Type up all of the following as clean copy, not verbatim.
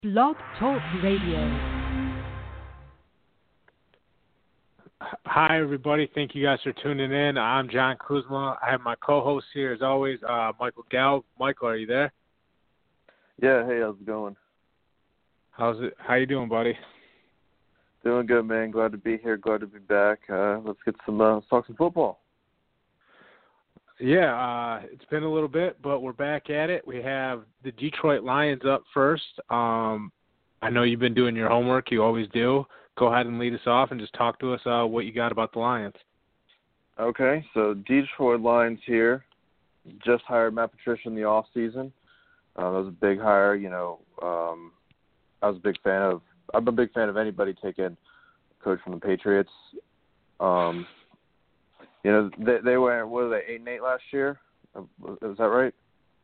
Blog Talk Radio. Hi, everybody. Thank you guys for tuning in. I'm John Kuzma. I have my co-host here, as always, Michael Galb. Michael, are you there? Yeah, hey, how's it going? How you doing, buddy? Doing good, man. Glad to be here. Glad to be back. Let's get let's talk some football. Yeah, it's been a little bit, but we're back at it. We have the Detroit Lions up first. I know you've been doing your homework. You always do. Go ahead and lead us off and just talk to us what you got about the Lions. Okay, so Detroit Lions here. Just hired Matt Patricia in the offseason. That was a big hire. I'm a big fan of anybody taking a coach from the Patriots. They were, what were they, 8-8 last year? Is that right?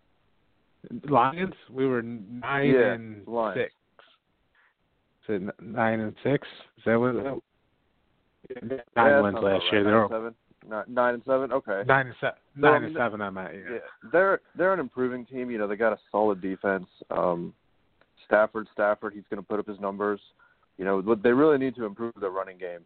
Lions? We were 9-6. Lions. Is it 9-6? Is that what it was? 9 wins last year. They were 9-7. Okay. 9-7. 9-7. I'm at. Yeah. They're an improving team. They got a solid defense. Stafford. He's going to put up his numbers. They really need to improve their running game.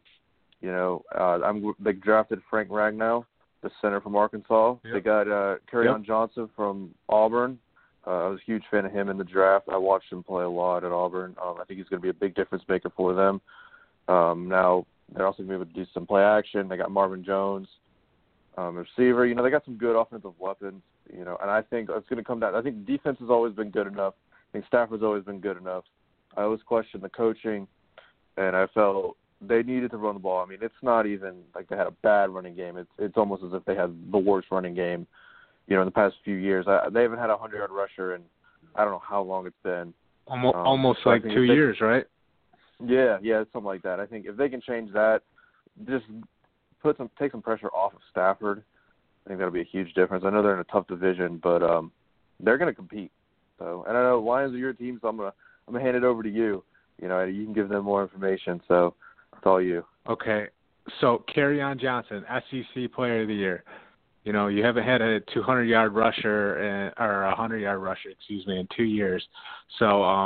They drafted Frank Ragnow, the center from Arkansas. Yep. They got Kerryon Johnson from Auburn. I was a huge fan of him in the draft. I watched him play a lot at Auburn. I think he's going to be a big difference maker for them. Now they're also going to be able to do some play action. They got Marvin Jones, receiver. They got some good offensive weapons. And I think it's going to come down. I think defense has always been good enough. I think Stafford's always been good enough. I always questioned the coaching, and I felt they needed to run the ball. I mean, it's not even like they had a bad running game. It's almost as if they had the worst running game, in the past few years. They haven't had a 100-yard rusher in I don't know how long it's been. Almost like 2 years, right? Yeah, something like that. I think if they can change that, just take some pressure off of Stafford, I think that'll be a huge difference. I know they're in a tough division, but they're going to compete. So, and I know Lions are your team, so I'm gonna hand it over to you. You can give them more information. So it's all you. Okay. So Kerryon Johnson, SEC Player of the Year. You haven't had a 200-yard rusher or a 100-yard rusher, in 2 years. So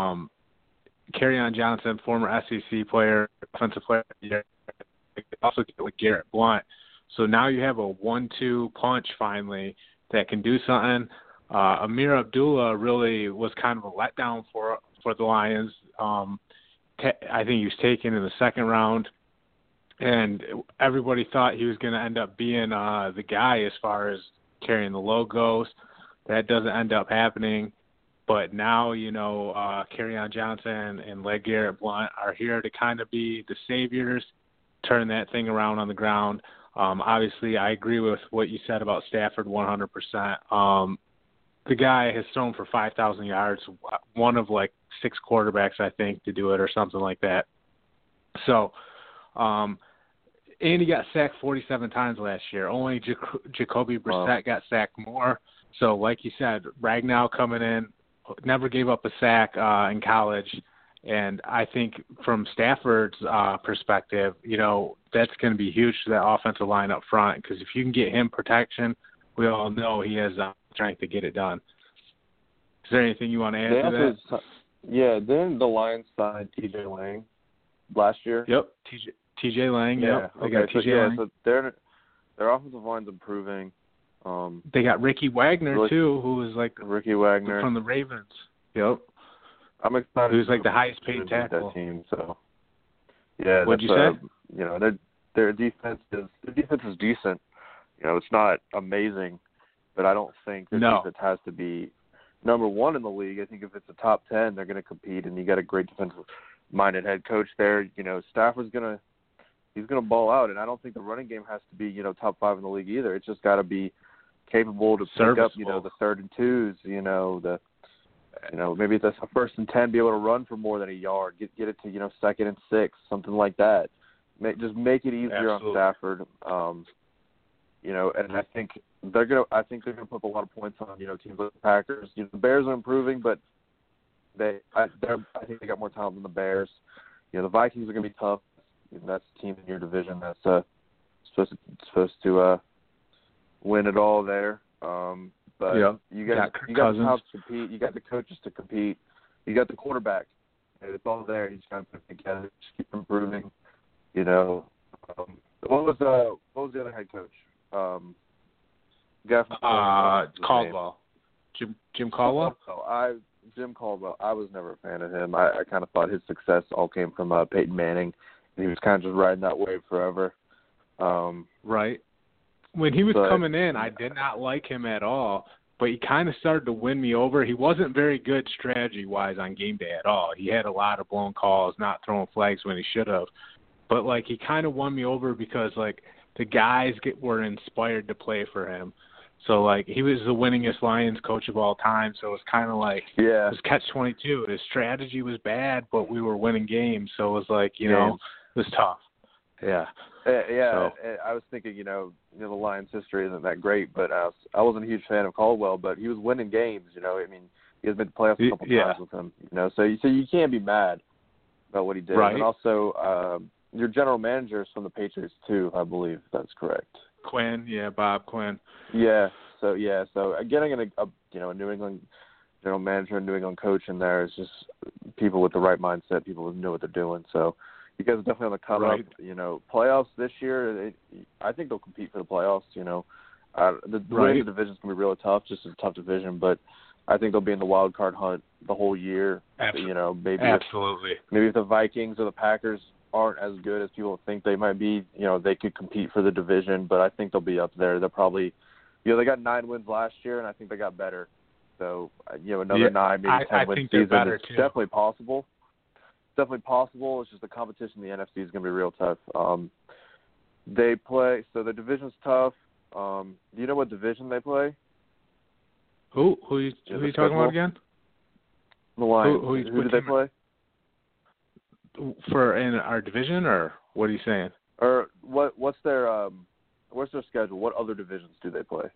Kerryon Johnson, former SEC player, Offensive Player of the Year. Also get with Garrett Blount. So now you have a 1-2 punch finally that can do something. Amir Abdullah really was kind of a letdown for the Lions. I think he was taken in the second round, and everybody thought he was going to end up being the guy as far as carrying the load goes. That doesn't end up happening. But now, Kerryon Johnson and LeGarrette Blount are here to kind of be the saviors, turn that thing around on the ground. Obviously, I agree with what you said about Stafford 100%. The guy has thrown for 5,000 yards, one of like 6 quarterbacks, I think, to do it or something like that. So, and he got sacked 47 times last year. Only Jacoby Brissett got sacked more. So, like you said, Ragnow coming in, never gave up a sack in college. And I think from Stafford's perspective, that's going to be huge to that offensive line up front, because if you can get him protection, we all know he has strength to get it done. Is there anything you want to add to that? Yeah, then the Lions signed T.J. Lang last year. Yep, T.J. Lang. Yeah, yep. They got T.J. Lang. So their offensive line's improving. They got Ricky Wagner too, who was like Ricky Wagner from the Ravens. Yep. I'm excited. Who's like the highest paid tackle. That team. So yeah, what'd you say? Their defense is decent. It's not amazing, but I don't think their defense has to be number one in the league. I think if it's a top 10, they're going to compete, and you got a great defensive-minded head coach there. Stafford's he's going to ball out, and I don't think the running game has to be top 5 in the league either. It's just got to be capable to pick up the 3rd and 2s. Maybe it's a 1st and 10, be able to run for more than a yard, get it to 2nd and 6, something like that. Just make it easier on Stafford. And I think they're gonna put up a lot of points on teams like the Packers. The Bears are improving, but I think they got more talent than the Bears. The Vikings are gonna be tough. That's the team in your division that's supposed to win it all there. But you got the top to compete. You got the coaches to compete. You got the quarterback. It's all there. He's got to put it together. Just keep improving. You know, what was the other head coach? Guy from Caldwell. Jim Caldwell. Jim Caldwell. I was never a fan of him. I kind of thought his success all came from Peyton Manning, and he was kind of just riding that wave forever. Right. When he was coming in, I did not like him at all, but he kind of started to win me over. He wasn't very good strategy-wise on game day at all. He had a lot of blown calls, not throwing flags when he should have. But, like, he kind of won me over because, like, the guys were inspired to play for him. So, like, he was the winningest Lions coach of all time, so it was kind of like it was catch-22. His strategy was bad, but we were winning games, so it was like, you know, it was tough. Yeah. So. I was thinking, you know, the Lions' history isn't that great, but I wasn't a huge fan of Caldwell, but he was winning games, you know. I mean, he has been to playoffs a couple times with him, you know. So you can't be mad about what he did. Right. And also, your general manager is from the Patriots too, I believe. That's correct. Quinn, Bob Quinn. Yeah. So getting a New England general manager and New England coach in there is just people with the right mindset, people who know what they're doing. So you guys are definitely on the come up. You know, playoffs this year, I think they'll compete for the playoffs. You know, the way the division's gonna be really tough. Just a tough division, but I think they'll be in the wild card hunt the whole year. Absolutely. You know, maybe Absolutely. If the Vikings or the Packers aren't as good as people think they might be, you know, they could compete for the division, but I think they'll be up there. They'll probably, you know, they got 9 wins last year, and I think they got better. So, you know, another 9, maybe 10 win season is definitely possible. It's definitely possible. It's just the competition in the NFC is going to be real tough. They play, so the division's tough. Do you know what division they play? Who are you talking about again? The Lions. Who did they play? For in our division, or what are you saying? Or what's their schedule? What other divisions do they play?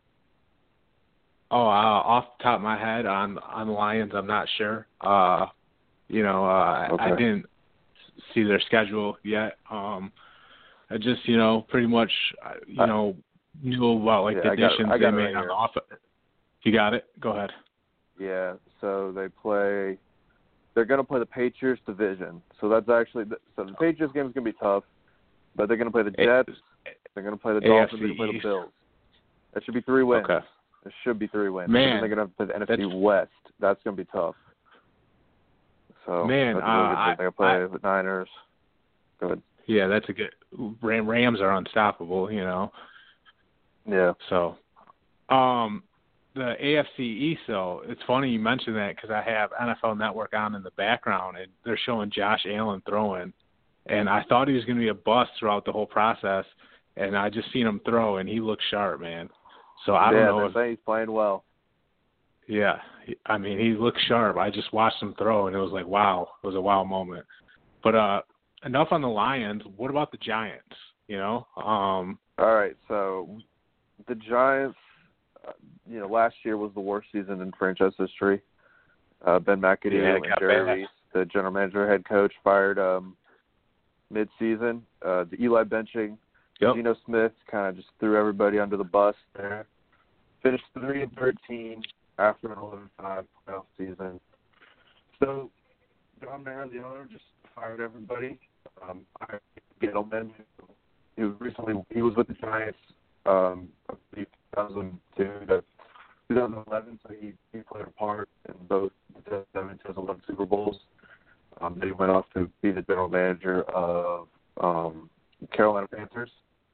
Oh, off the top of my head, on the Lions, I'm not sure. You know, I didn't see their schedule yet. I just, you know, pretty much, you know, knew about like the additions they made on the offense. You got it? Go ahead. Yeah. So they're going to play the Patriots division. So that's actually so the Patriots game is going to be tough, but they're going to play the Jets. They're going to play the Dolphins. They're going to play the Bills. That should be 3 wins. Okay. It should be 3 wins. Man, and they're going to play the NFC West. That's going to be tough. So man, they're going to play the Niners. Go ahead. Yeah, that's a good. Rams are unstoppable. You know. Yeah. So, the AFC East, though, it's funny you mentioned that because I have NFL Network on in the background, and they're showing Josh Allen throwing. And I thought he was going to be a bust throughout the whole process, and I just seen him throw, and he looked sharp, man. So I don't know if he's playing well. Yeah, I mean, he looked sharp. I just watched him throw, and it was like, wow. It was a wow moment. But enough on the Lions. What about the Giants, you know? All right, so the Giants, you know, last year was the worst season in franchise history. Ben McAdoo and Jerry Reese, the general manager, head coach, fired mid-season. The Eli benching. Geno Smith kind of just threw everybody under the bus there. Finished 3-13 after an 11-5 playoff season. So John Mara, the owner, just fired everybody. Gettleman, he was with the Giants from 2002 to 2011, so he played a part in both the 2007 and 2011 Super Bowls. Then he went off to be the general manager of Carolina Panthers.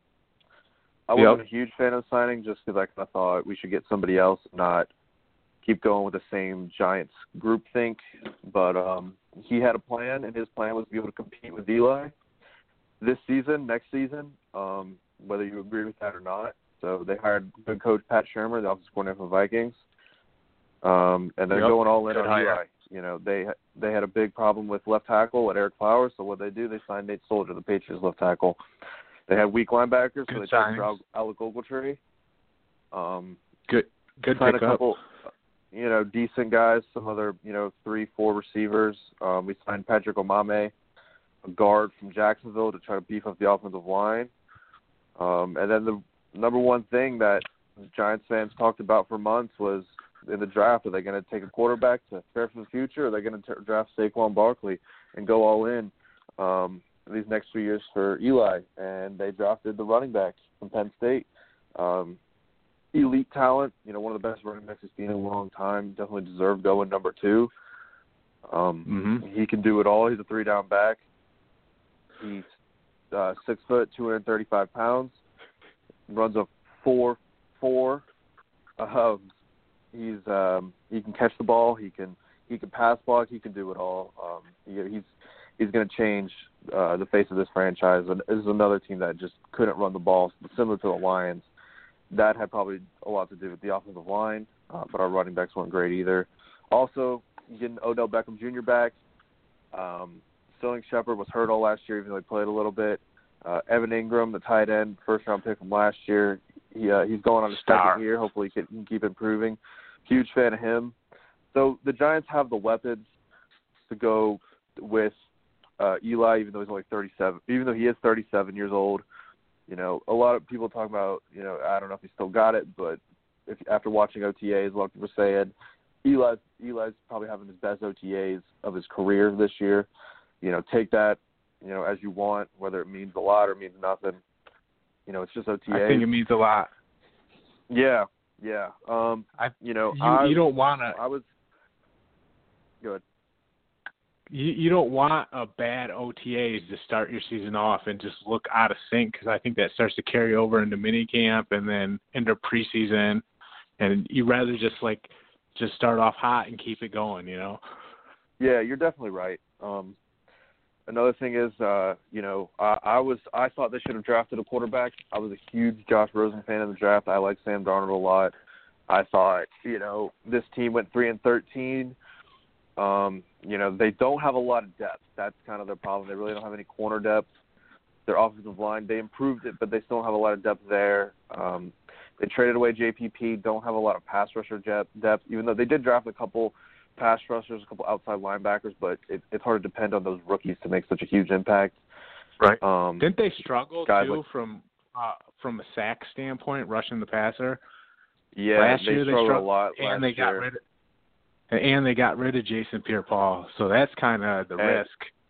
I wasn't a huge fan of the signing just because I kind of thought we should get somebody else, not keep going with the same Giants groupthink. But he had a plan, and his plan was to be able to compete with Eli this season, next season, whether you agree with that or not. So they hired good coach Pat Shurmur, the offensive coordinator for the Vikings, and they're going all in on Eli. You know, they had a big problem with left tackle at Eric Flowers, so what they do, they signed Nate Soldier, the Patriots left tackle. They had weak linebackers, so they took Alec Ogletree. Good signed pick a couple, you know, decent guys, some other, you know, 3-4 receivers. We signed Patrick Omame, a guard from Jacksonville, to try to beef up the offensive line. And then the number one thing that Giants fans talked about for months was in the draft. Are they going to take a quarterback to prepare for the future, or are they going to draft Saquon Barkley and go all in these next 2 years for Eli? And they drafted the running back from Penn State. Elite talent, one of the best running backs we've seen in a long time. Definitely deserved going number 2. He can do it all. He's a 3-down back. He's 6 foot, 235 pounds. Runs a 4.4. He can catch the ball. He can pass block. He can do it all. He's going to change the face of this franchise. And this is another team that just couldn't run the ball, similar to the Lions. That had probably a lot to do with the offensive line, but our running backs weren't great either. Also, getting Odell Beckham Jr. back. Sterling Shepard was hurt all last year, even though he played a little bit. Evan Ingram, the tight end, first-round pick from last year. He's going on his second year. Hopefully he can keep improving. Huge fan of him. So the Giants have the weapons to go with Eli, even though he's only 37. Even though he is 37 years old. A lot of people talk about, I don't know if he still got it, but after watching OTAs, a lot of people saying Eli's probably having his best OTAs of his career this year. Take that, as you want, whether it means a lot or means nothing. It's just OTAs. I think it means a lot. Yeah. You don't want to. I was good. You don't want a bad OTAs to start your season off and just look out of sync, because I think that starts to carry over into minicamp and then into preseason, and you rather just start off hot and keep it going, Yeah, you're definitely right. Another thing is, I thought they should have drafted a quarterback. I was a huge Josh Rosen fan in the draft. I like Sam Darnold a lot. I thought, this team went 3-13. They don't have a lot of depth. That's kind of their problem. They really don't have any corner depth. Their offensive line, they improved it, but they still don't have a lot of depth there. They traded away JPP, don't have a lot of pass rusher depth, even though they did draft a couple pass rushers, a couple outside linebackers, but it's hard to depend on those rookies to make such a huge impact. Right. Didn't they struggle, too, like, from a sack standpoint, rushing the passer? Yeah, last year they struggled a lot and last year. And they got rid of Jason Pierre-Paul, so that's kind of the risk.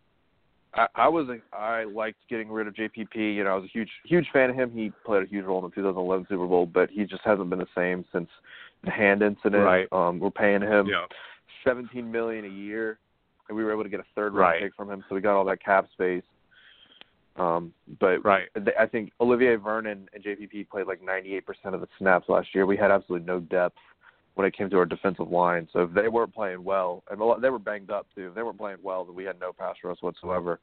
I liked getting rid of JPP. I was a huge fan of him. He played a huge role in the 2011 Super Bowl, but he just hasn't been the same since the hand incident. Right. We're paying him $17 million a year, and we were able to get a third-round pick from him, so we got all that cap space. But I think Olivier Vernon and JPP played like 98% of the snaps last year. We had absolutely no depth when it came to our defensive line. So if they weren't playing well, and they were banged up too, if they weren't playing well, then we had no pass rush whatsoever.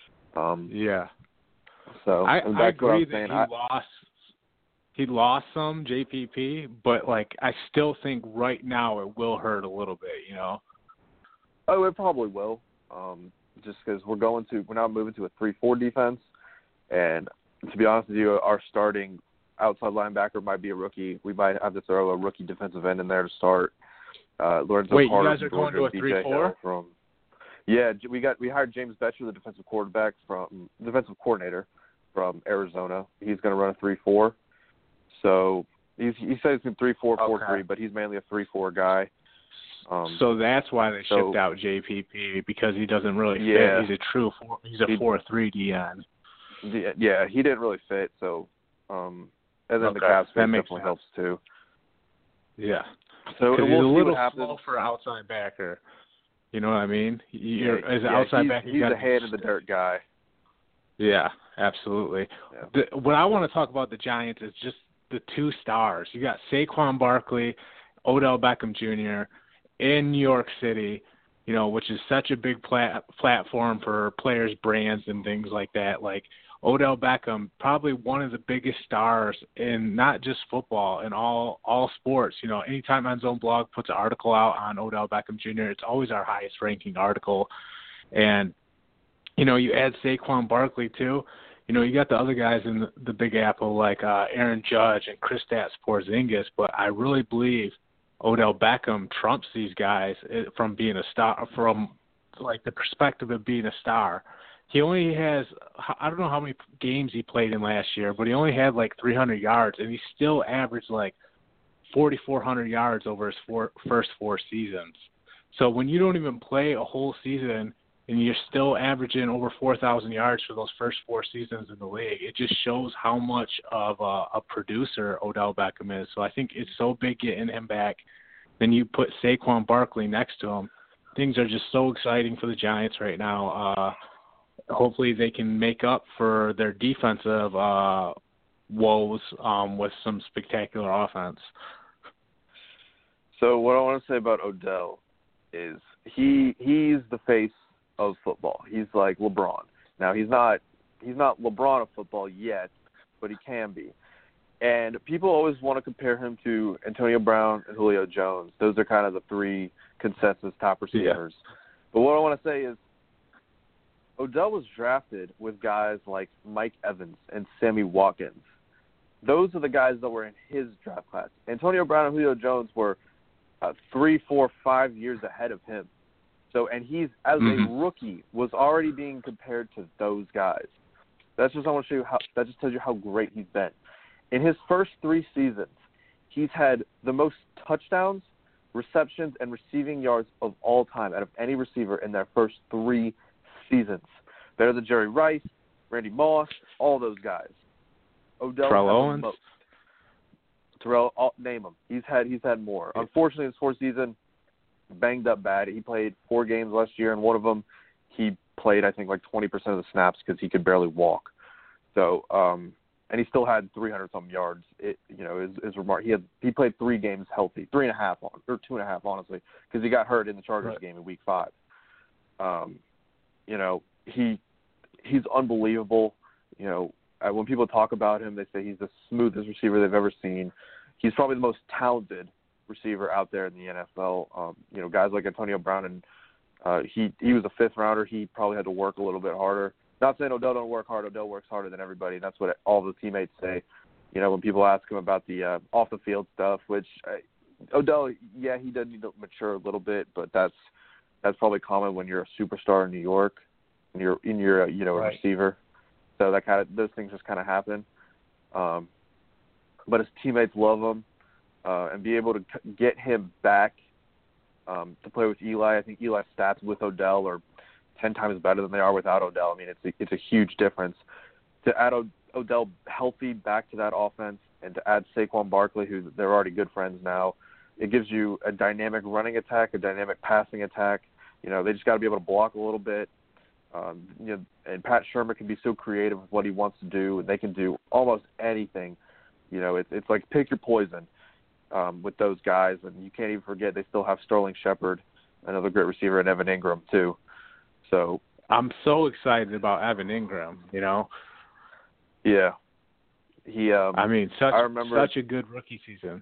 So I agree that he lost some JPP, but I still think right now it will hurt a little bit, Oh, it probably will. Just because we're now moving to a 3-4 defense, and to be honest with you, our starting outside linebacker might be a rookie. We might have to throw a rookie defensive end in there to start. Lorenzo Wait, Carter, you guys are going to a 3-4? Yeah, we hired James Betcher, the defensive coordinator from Arizona. He's going to run a 3-4. So he says he's 3-4-4-3, but he's mainly a 3-4 guy. So that's why they shipped out JPP, because he doesn't really fit. He's a 4-3 DN. Yeah, he didn't really fit. So, and then the cap space definitely helps too. Yeah. So he's we'll a little happens. slow for outside backer. You know what I mean? As an outside backer, he's a hand in the dirt guy. Yeah, absolutely. Yeah. What I want to talk about the Giants is just the two stars. You got Saquon Barkley, Odell Beckham Jr. in New York City, which is such a big platform for players' brands and things like that. Like Odell Beckham, probably one of the biggest stars in not just football, in all sports. Anytime End Zone Blog puts an article out on Odell Beckham Jr., it's always our highest ranking article. And, you add Saquon Barkley too. You got the other guys in the Big Apple like Aaron Judge and Kristaps Porzingis, but I really believe Odell Beckham trumps these guys from being a star, from the perspective of being a star. He only has, I don't know how many games he played in last year, but he only had 300 yards, and he still averaged 4,400 yards over his first 4 seasons. So when you don't even play a whole season and you're still averaging over 4,000 yards for those first 4 seasons in the league, it just shows how much of a producer Odell Beckham is. So I think it's so big getting him back. Then you put Saquon Barkley next to him. Things are just so exciting for the Giants right now. Hopefully they can make up for their defensive woes with some spectacular offense. So what I want to say about Odell is he's the face of football. He's like LeBron. Now he's not LeBron of football yet, but he can be. And people always want to compare him to Antonio Brown and Julio Jones. Those are kind of the 3 consensus top receivers. Yeah. But what I want to say is Odell was drafted with guys like Mike Evans and Sammy Watkins. Those are the guys that were in his draft class. Antonio Brown and Julio Jones were 3, 4, 5 years ahead of him. So, and he's, as a rookie, was already being compared to those guys. That's just, I want to show you how, that just tells you how great he's been. In his first 3 seasons, he's had the most touchdowns, receptions, and receiving yards of all time out of any receiver in their first 3 seasons. Better than Jerry Rice, Randy Moss, all those guys. Odell Terrell Owens. Terrell, name him. He's had more. Yeah. Unfortunately, his 4th season, banged up bad. He played 4 games last year, and one of them he played, I think, like 20% of the snaps because he could barely walk. So, and he still had 300-something yards. It, you know, is remarkable. He played 3 games healthy, 3.5 or 2.5, honestly, because he got hurt in the Chargers game in Week 5. You know, he's unbelievable. You know, when people talk about him, they say he's the smoothest receiver they've ever seen. He's probably the most talented receiver out there in the NFL. You know, guys like Antonio Brown, and he was a 5th rounder. He probably had to work a little bit harder. Not saying Odell don't work hard. Odell works harder than everybody, and that's what all the teammates say. You know, when people ask him about the off-the-field stuff, which Odell, yeah, he does need to mature a little bit, but that's probably common when you're a superstar in New York and you're you know, a receiver. So that those things just kind of happen. But his teammates love him, and be able to get him back to play with Eli. I think Eli's stats with Odell are 10 times better than they are without Odell. I mean, it's a huge difference. To add Odell healthy back to that offense and to add Saquon Barkley, who they're already good friends now, it gives you a dynamic running attack, a dynamic passing attack. You know, they just got to be able to block a little bit. You know, and Pat Shurmur can be so creative with what he wants to do, and they can do almost anything. You know, it's like pick your poison with those guys, and you can't even forget they still have Sterling Shepard, another great receiver, and Evan Ingram too. So I'm so excited about Evan Ingram. You know. Yeah. He. I mean, such a good rookie season.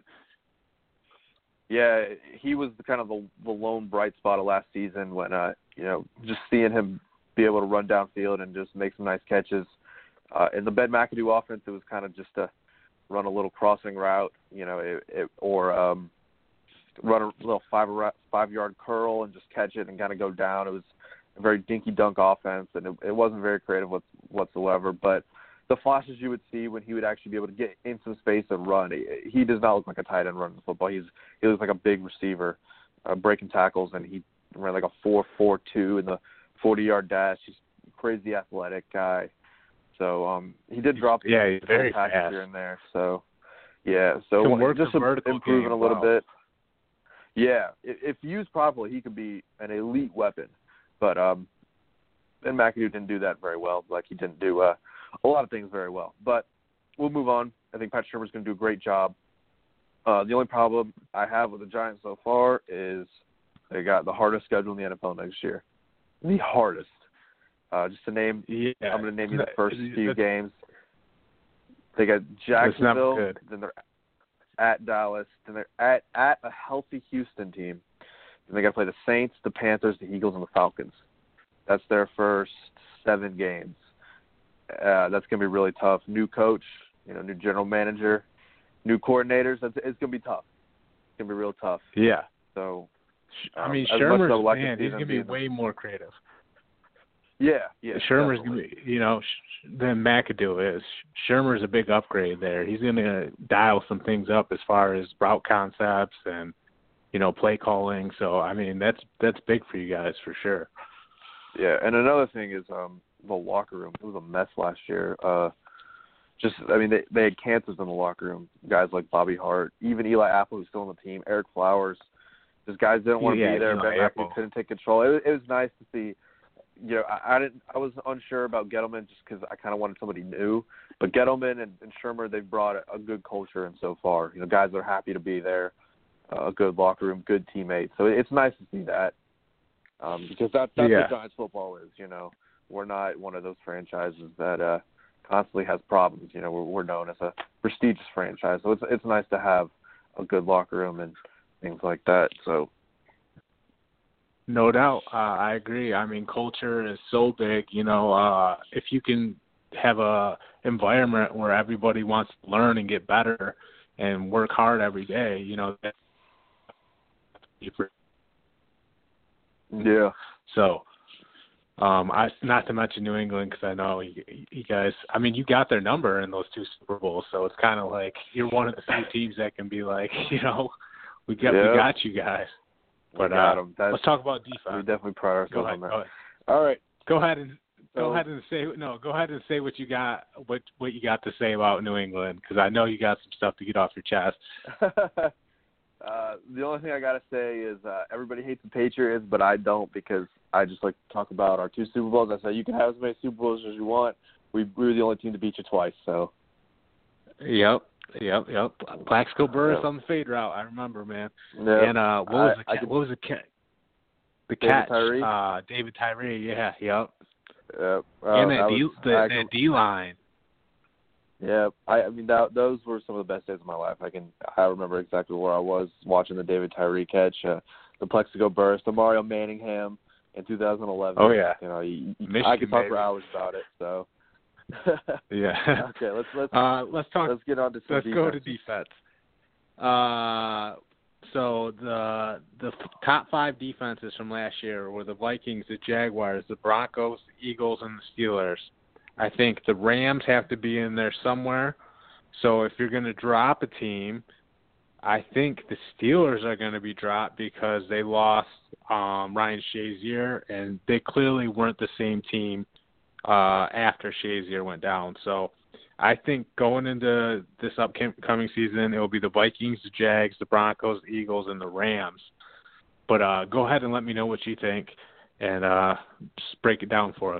Yeah, he was kind of the lone bright spot of last season when you know, just seeing him be able to run downfield and just make some nice catches. In the Ben McAdoo offense, it was kind of just to run a little crossing route, you know, or run a little 5-yard curl and just catch it and kind of go down. It was a very dinky-dunk offense, and it wasn't very creative whatsoever. But the flashes you would see when he would actually be able to get in some space and run, he does not look like a tight end running the football. He looks like a big receiver, breaking tackles, and he ran like a 4.42 in the 40-yard dash. He's a crazy athletic guy. So he did drop he's very fast here and there. So yeah, so just improving a little bit. Yeah, if used properly, he could be an elite weapon. But Ben McAdoo didn't do that very well. Like, he didn't do a lot of things very well. But we'll move on. I think Pat Shurmur's going to do a great job. The only problem I have with the Giants so far is they got the hardest schedule in the NFL next year. The hardest. Just to name, I'm going to name you the first few games. They got Jacksonville, then they're at Dallas, then they're at a healthy Houston team. Then they got to play the Saints, the Panthers, the Eagles, and the Falcons. That's their first 7 games. That's going to be really tough. New coach, you know, new general manager, new coordinators. It's going to be tough. It's going to be real tough. Yeah. So, I mean, Shurmur's man, he's going to be way more creative. Yeah. Shermer's, than McAdoo is. Shermer's a big upgrade there. He's going to dial some things up as far as route concepts and, play calling. So, I mean, that's big for you guys for sure. Yeah, and another thing is the locker room. It was a mess last year. They had cancers in the locker room. Guys like Bobby Hart, even Eli Apple, who's still on the team, Eric Flowers. Just guys didn't want to be there. Ben McAdoo couldn't take control. It was nice to see. I was unsure about Gettleman just because I kind of wanted somebody new. But Gettleman and Shermer, they've brought a good culture in so far. Guys that are happy to be there, a good locker room, good teammates. So it's nice to see that because that's what Giants football is. We're not one of those franchises that constantly has problems. We're known as a prestigious franchise. So it's nice to have a good locker room and things like that. So. No doubt. I agree. I mean, culture is so big, if you can have a environment where everybody wants to learn and get better and work hard every day, Yeah. So, not to mention New England, because I know you guys, I mean, you got their number in those 2 Super Bowls, so it's kind of like you're one of the few teams that can be like, we got you guys. But let's talk about defense. We definitely pride ourselves on that. All right. Go ahead and say what you got to say about New England, because I know you got some stuff to get off your chest. The only thing I got to say is everybody hates the Patriots, but I don't, because I just like to talk about our 2 Super Bowls. I say you can have as many Super Bowls as you want. We were the only team to beat you twice. So. Yep. Plaxico Burress on the fade route. I remember, man. Yep. And what was the catch? The catch. David Tyree. Yeah. Yep. Yep. And that D line. Yeah, those were some of the best days of my life. I remember exactly where I was watching the David Tyree catch, the Plaxico Burress, the Mario Manningham in 2011. Oh yeah. I could talk for hours about it. So. Yeah. Okay, let's talk. Let's get on to some defense. Go to defense. So the top 5 defenses from last year were the Vikings, the Jaguars, the Broncos, the Eagles, and the Steelers. I think the Rams have to be in there somewhere. So if you're going to drop a team, I think the Steelers are going to be dropped because they lost Ryan Shazier, and they clearly weren't the same team after Shazier went down. So I think going into this upcoming season, it will be the Vikings, the Jags, the Broncos, the Eagles, and the Rams. But go ahead and let me know what you think, and just break it down for us.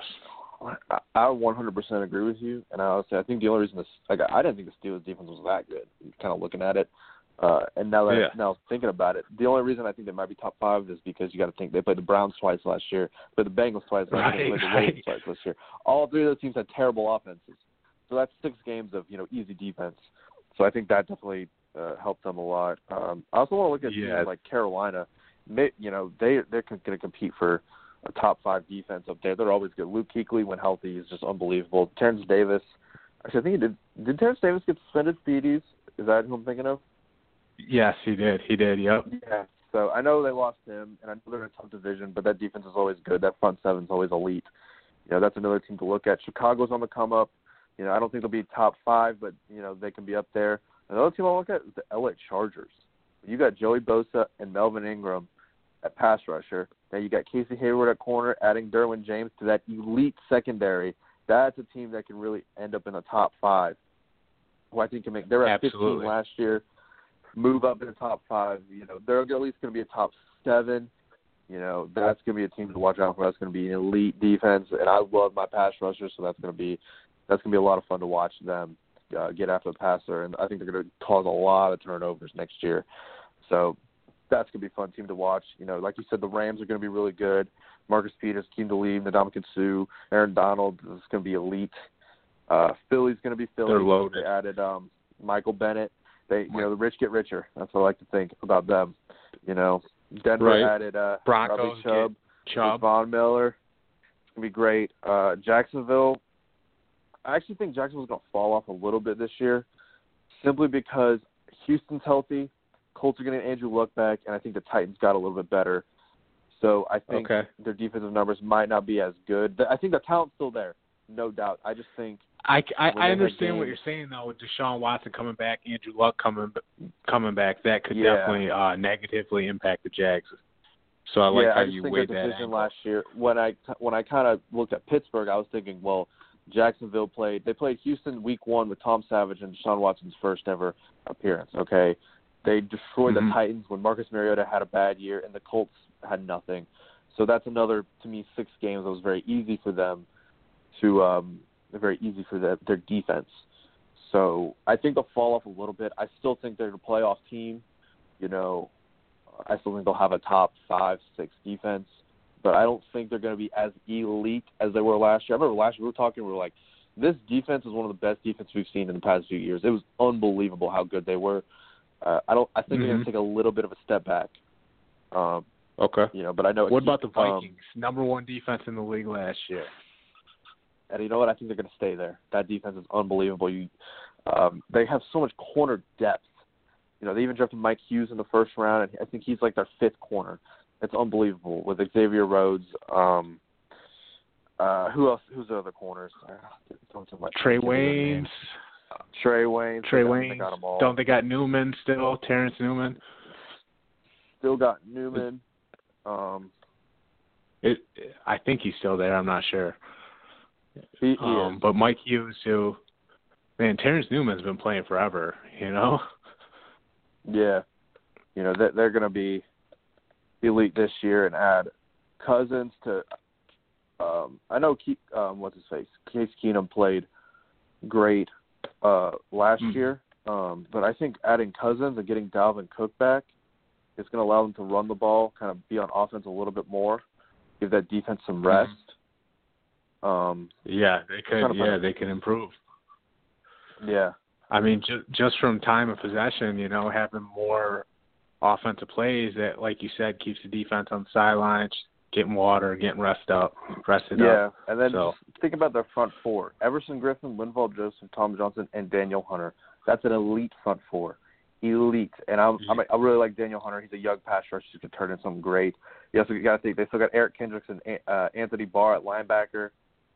I 100% agree with you, and I think the only reason I didn't think the Steelers defense was that good. Kind of looking at it, and now thinking about it, the only reason I think they might be top 5 is because you got to think they played the Browns twice last year, played the Bengals twice last year, played the Ravens twice last year. All 3 of those teams had terrible offenses, so that's 6 games of easy defense. So I think that definitely helped them a lot. I also want to look at teams like Carolina. They're going to compete for a top 5 defense up there. They're always good. Luke Kuechly, when healthy, is just unbelievable. Terrence Davis. Actually, I think did Terrence Davis get suspended for PEDs? Is that who I'm thinking of? Yes, he did. Yep. Yeah. So I know they lost him, and I know they're in a tough division, but that defense is always good. That front 7 is always elite. That's another team to look at. Chicago's on the come up. I don't think they'll be top 5, but they can be up there. Another team I'll look at is the LA Chargers. You got Joey Bosa and Melvin Ingram at pass rusher. Now you got Casey Hayward at corner, adding Derwin James to that elite secondary. That's a team that can really end up in the top 5. Who I think can make. They were at 15 last year. Move up in the top 5. They're at least going to be a top 7. That's going to be a team to watch out for. That's going to be an elite defense, and I love my pass rushers, so that's going to be a lot of fun to watch them get after the passer, and I think they're going to cause a lot of turnovers next year. So that's going to be a fun team to watch. Like you said, the Rams are going to be really good. Marcus Peters, Keem Deleve, Ndamukong Suh, Aaron Donald is going to be elite. Philly's going to be Philly. They're loaded. They added Michael Bennett. The rich get richer. That's what I like to think about them. Denver added Broncos, Chubb, Von Miller. It's going to be great. Jacksonville, I actually think Jacksonville's going to fall off a little bit this year simply because Houston's healthy. Colts are getting Andrew Luck back, and I think the Titans got a little bit better. So I think their defensive numbers might not be as good. I think the talent's still there, no doubt. I just think I understand what you're saying, though, with Deshaun Watson coming back, Andrew Luck coming back. That could definitely negatively impact the Jags. So I like how you weighed that angle. Last year, when I kind of looked at Pittsburgh, I was thinking, well, Jacksonville played Houston week 1 with Tom Savage and Deshaun Watson's first ever appearance. Okay, they destroyed the Titans when Marcus Mariota had a bad year, and the Colts had nothing. So that's another, to me, 6 games that was very easy for them to their defense. So I think they'll fall off a little bit. I still think they're a playoff team. You know, I still think they'll have a top 5, 6 defense, but I don't think they're going to be as elite as they were last year. I remember last year we were like, this defense is one of the best defenses we've seen in the past few years. It was unbelievable how good they were. I think they're going to take a little bit of a step back. You know, but I know. What about the Vikings? Number 1 defense in the league last year. And you know what? I think they're going to stay there. That defense is unbelievable. They have so much corner depth. You know, they even drafted Mike Hughes in the first round, and I think he's like their 5th corner. It's unbelievable with Xavier Rhodes. Who else? Who's the other corners? Trey Waynes. Trey Waynes. Don't they got Newman still? Terrence Newman. Still got Newman. I think he's still there. I'm not sure. He is. But Mike Hughes, Terrence Newman's been playing forever. You know. Yeah, you know they're going to be elite this year and add Cousins to. I know what's his face? Case Keenum played great last year, but I think adding Cousins and getting Dalvin Cook back is going to allow them to run the ball, kind of be on offense a little bit more, give that defense some rest. They could. They can improve. Yeah. I mean, just from time of possession, you know, having more offensive plays that, like you said, keeps the defense on the sidelines, getting water, getting rested up. Yeah, and then just think about their front 4. Everson Griffin, Linval Joseph, Tom Johnson, and Daniel Hunter. That's an elite front 4. Elite. And I really like Daniel Hunter. He's a young pass rusher who could turn into something great. You also got to think they still got Eric Kendricks and Anthony Barr at linebacker.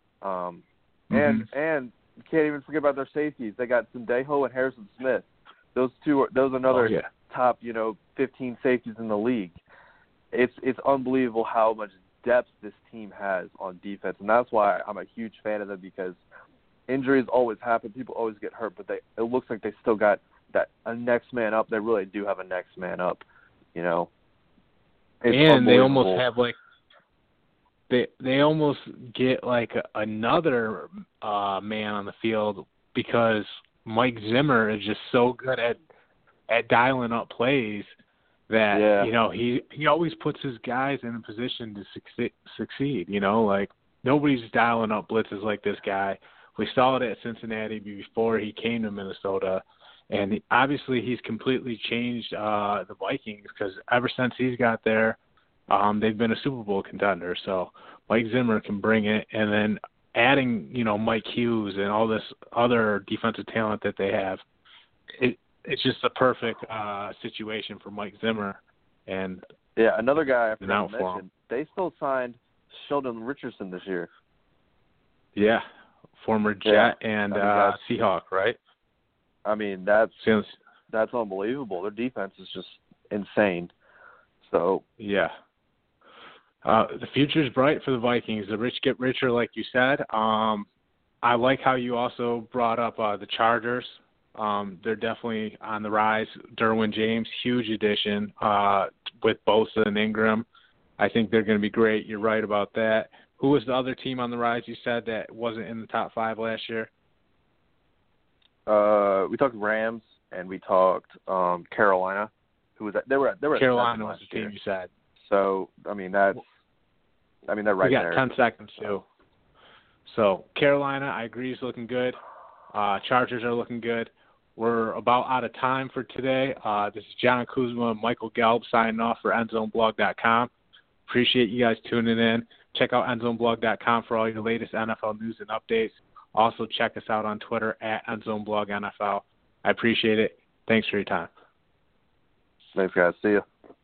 And you can't even forget about their safeties. They got Sendejo and Harrison Smith. Those are another top, 15 safeties in the league. It's unbelievable how much depth this team has on defense, and that's why I'm a huge fan of them, because injuries always happen. People always get hurt, but it looks like they still got a next man up. They really do have a next man up, you know. And they almost have They almost get like another man on the field, because Mike Zimmer is just so good at dialing up plays that he always puts his guys in a position to succeed. You know, like nobody's dialing up blitzes like this guy. We saw it at Cincinnati before he came to Minnesota, and obviously he's completely changed the Vikings, because ever since he's got there, they've been a Super Bowl contender. So Mike Zimmer can bring it, and then adding, Mike Hughes and all this other defensive talent that they have, it's just a perfect situation for Mike Zimmer. And another guy I forgot to mention, they still signed Sheldon Richardson this year. Yeah, former Jet and Seahawk, right? I mean, that's unbelievable. Their defense is just insane. So the future's bright for the Vikings. The rich get richer, like you said. I like how you also brought up the Chargers. They're definitely on the rise. Derwin James, huge addition with Bosa and Ingram. I think they're going to be great. You're right about that. Who was the other team on the rise you said that wasn't in the top 5 last year? We talked Rams and we talked Carolina. Who was that? They were Carolina was the team you said. So they're right there. We got 10 seconds too. So Carolina, I agree, is looking good. Chargers are looking good. We're about out of time for today. This is John Kuzma and Michael Gelb signing off for EndZoneBlog.com. Appreciate you guys tuning in. Check out EndZoneBlog.com for all your latest NFL news and updates. Also, check us out on Twitter at EndZoneBlogNFL. I appreciate it. Thanks for your time. Thanks, guys. See you.